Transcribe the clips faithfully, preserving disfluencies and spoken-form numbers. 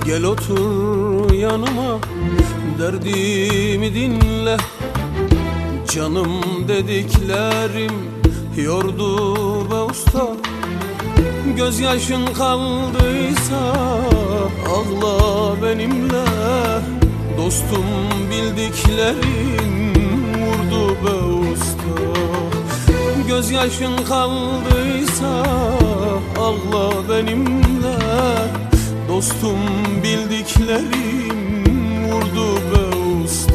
Gel otur yanıma, derdimi dinle. Canım dediklerim yordu be usta. Gözyaşın kaldıysa ağla benimle. Dostum bildiklerin vurdu be usta. Gözyaşın kaldıysa ağla benimle. Dostum bildiklerim vurdu be usta.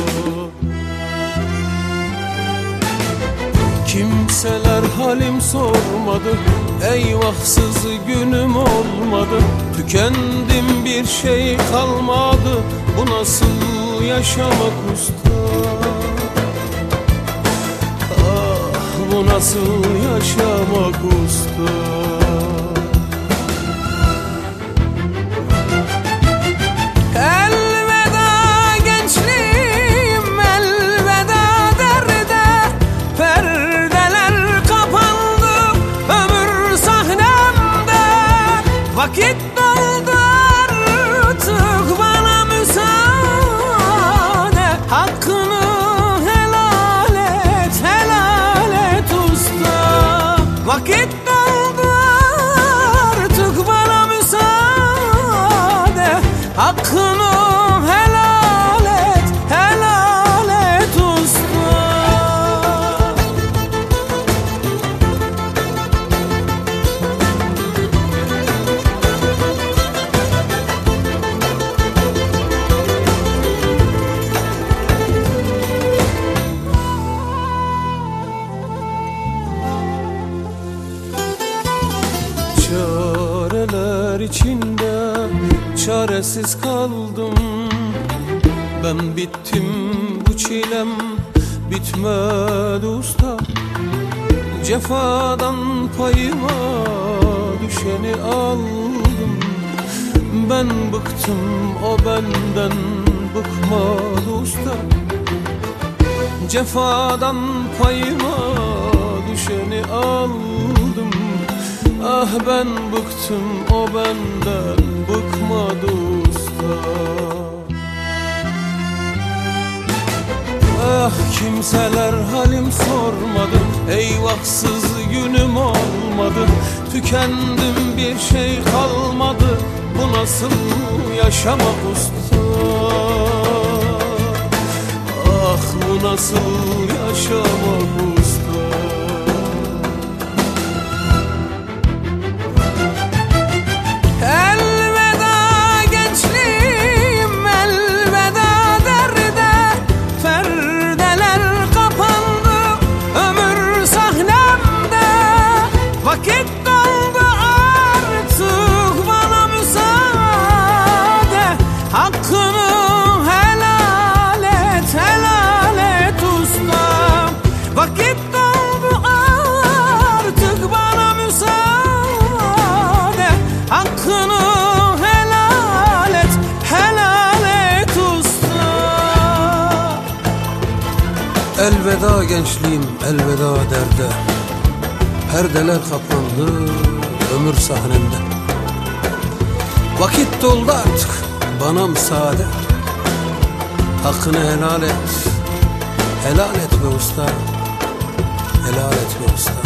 Kimseler halim sormadı, eyvahsız günüm olmadı. Tükendim, bir şey kalmadı, bu nasıl yaşamak usta? Ah, bu nasıl yaşamak usta? Vakit doldu artık, bana müsaade. Hakkını helal et, helal et usta. Vakit doldu artık, bana müsaade. Hakkını helal et, helal et usta. Çareler içinde çaresiz kaldım. Ben bittim, bu çilem bitmedi usta. Cefadan payıma düşeni aldım. Ben bıktım, o benden bıkmadı usta. Cefadan payıma düşeni aldım. Ah ben bıktım, o benden bıkmadı usta. Ah kimseler halim sormadı, eyvahsız günüm olmadı. Tükendim, bir şey kalmadı, bu nasıl yaşamak usta? Ah bu nasıl yaşamak usta? Vakit doldu artık, bana müsaade. Hakkını helal et, helal et usta. Vakit doldu artık, bana müsaade. Hakkını helal et, helal et usta. Elveda gençliğim, elveda derde. Perdeler kapandı ömür sahnemde. Vakit doldu artık, bana müsaade. Hakkını helal et, helal et be usta. Helal et be usta.